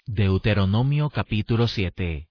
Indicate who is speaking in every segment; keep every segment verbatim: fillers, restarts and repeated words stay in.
Speaker 1: Deuteronomio capítulo siete.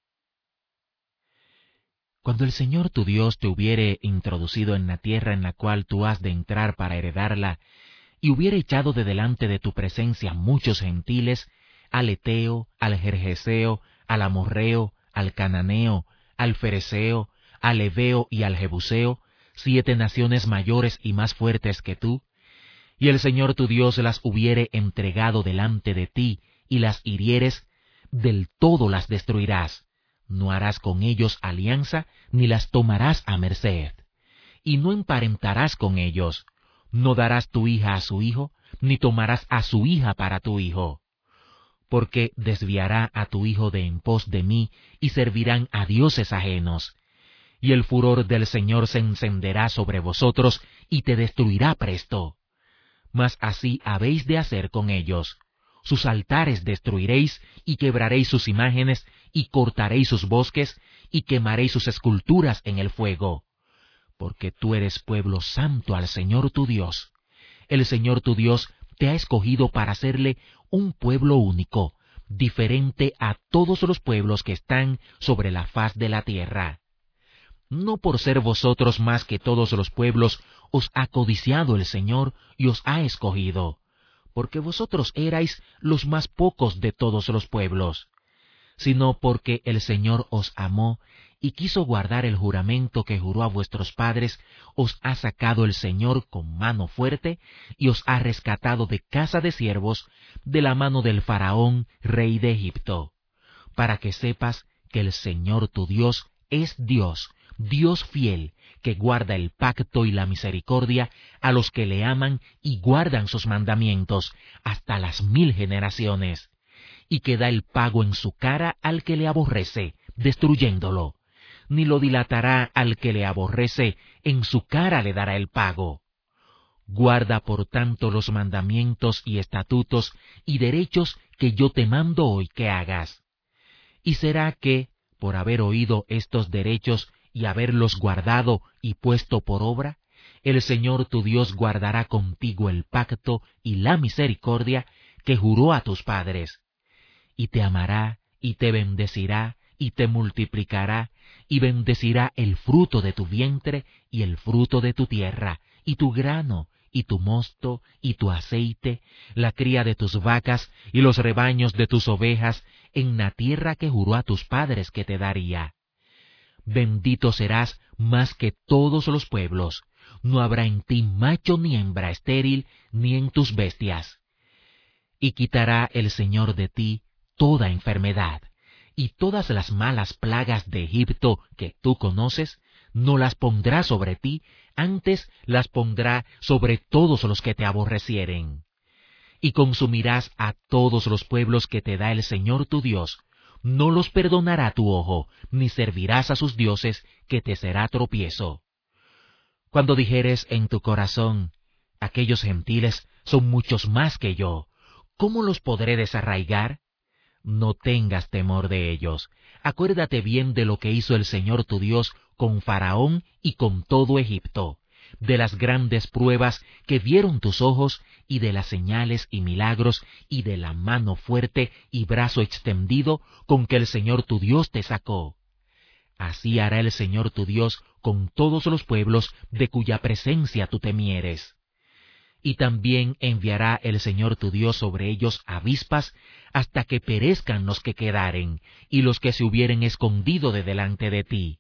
Speaker 1: Cuando el Señor tu Dios te hubiere introducido en la tierra en la cual tú has de entrar para heredarla, y hubiere echado de delante de tu presencia muchos gentiles, al Eteo, al Gergeseo, al Amorreo, al Cananeo, al Fereceo, al Heveo y al Jebuseo, siete naciones mayores y más fuertes que tú, y el Señor tu Dios las hubiere entregado delante de ti, y las hirieres, del todo las destruirás. No harás con ellos alianza, ni las tomarás a merced. Y no emparentarás con ellos. No darás tu hija a su hijo, ni tomarás a su hija para tu hijo. Porque desviará a tu hijo de en pos de mí, y servirán a dioses ajenos. Y el furor del Señor se encenderá sobre vosotros, y te destruirá presto. Mas así habéis de hacer con ellos. Sus altares destruiréis, y quebraréis sus imágenes, y cortaréis sus bosques, y quemaréis sus esculturas en el fuego. Porque tú eres pueblo santo al Señor tu Dios. El Señor tu Dios te ha escogido para hacerle un pueblo único, diferente a todos los pueblos que están sobre la faz de la tierra. No por ser vosotros más que todos los pueblos os ha codiciado el Señor y os ha escogido, porque vosotros erais los más pocos de todos los pueblos, sino porque el Señor os amó y quiso guardar el juramento que juró a vuestros padres, os ha sacado el Señor con mano fuerte y os ha rescatado de casa de siervos, de la mano del faraón, rey de Egipto, para que sepas que el Señor tu Dios es Dios, Dios fiel, que guarda el pacto y la misericordia a los que le aman y guardan sus mandamientos hasta las mil generaciones, y que da el pago en su cara al que le aborrece, destruyéndolo, ni lo dilatará al que le aborrece, en su cara le dará el pago. Guarda por tanto los mandamientos y estatutos y derechos que yo te mando hoy que hagas. Y será que, por haber oído estos derechos y haberlos guardado y puesto por obra, el Señor tu Dios guardará contigo el pacto y la misericordia que juró a tus padres, y te amará, y te bendecirá, y te multiplicará, y bendecirá el fruto de tu vientre, y el fruto de tu tierra, y tu grano, y tu mosto, y tu aceite, la cría de tus vacas, y los rebaños de tus ovejas, en la tierra que juró a tus padres que te daría. Bendito serás más que todos los pueblos, no habrá en ti macho ni hembra estéril, ni en tus bestias. Y quitará el Señor de ti toda enfermedad, y todas las malas plagas de Egipto que tú conoces, no las pondrá sobre ti, antes las pondrá sobre todos los que te aborrecieren. Y consumirás a todos los pueblos que te da el Señor tu Dios, no los perdonará tu ojo, ni servirás a sus dioses, que te será tropiezo. Cuando dijeres en tu corazón, aquellos gentiles son muchos más que yo, ¿cómo los podré desarraigar? No tengas temor de ellos. Acuérdate bien de lo que hizo el Señor tu Dios con Faraón y con todo Egipto, de las grandes pruebas que vieron tus ojos, y de las señales y milagros, y de la mano fuerte y brazo extendido con que el Señor tu Dios te sacó. Así hará el Señor tu Dios con todos los pueblos de cuya presencia tú temieres. Y también enviará el Señor tu Dios sobre ellos avispas, hasta que perezcan los que quedaren, y los que se hubieren escondido de delante de ti.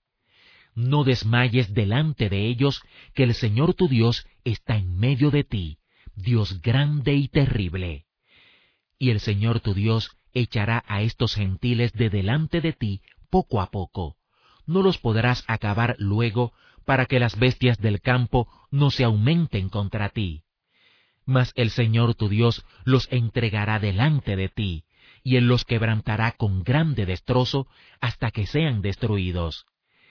Speaker 1: No desmayes delante de ellos, que el Señor tu Dios está en medio de ti, Dios grande y terrible. Y el Señor tu Dios echará a estos gentiles de delante de ti poco a poco. No los podrás acabar luego, para que las bestias del campo no se aumenten contra ti. Mas el Señor tu Dios los entregará delante de ti, y Él los quebrantará con grande destrozo hasta que sean destruidos.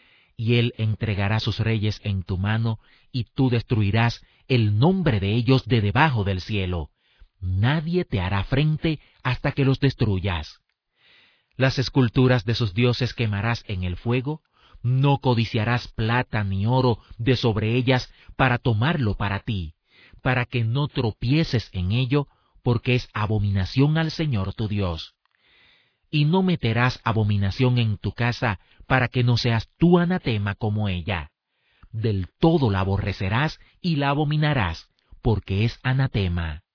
Speaker 1: Y Él entregará sus reyes en tu mano, y tú destruirás el nombre de ellos de debajo del cielo. Nadie te hará frente hasta que los destruyas. Las esculturas de sus dioses quemarás en el fuego, no codiciarás plata ni oro de sobre ellas para tomarlo para ti, para que no tropieces en ello, porque es abominación al Señor tu Dios. y no meterás abominación en tu casa para que no seas tú anatema como ella. Del todo la aborrecerás y la abominarás, porque es anatema.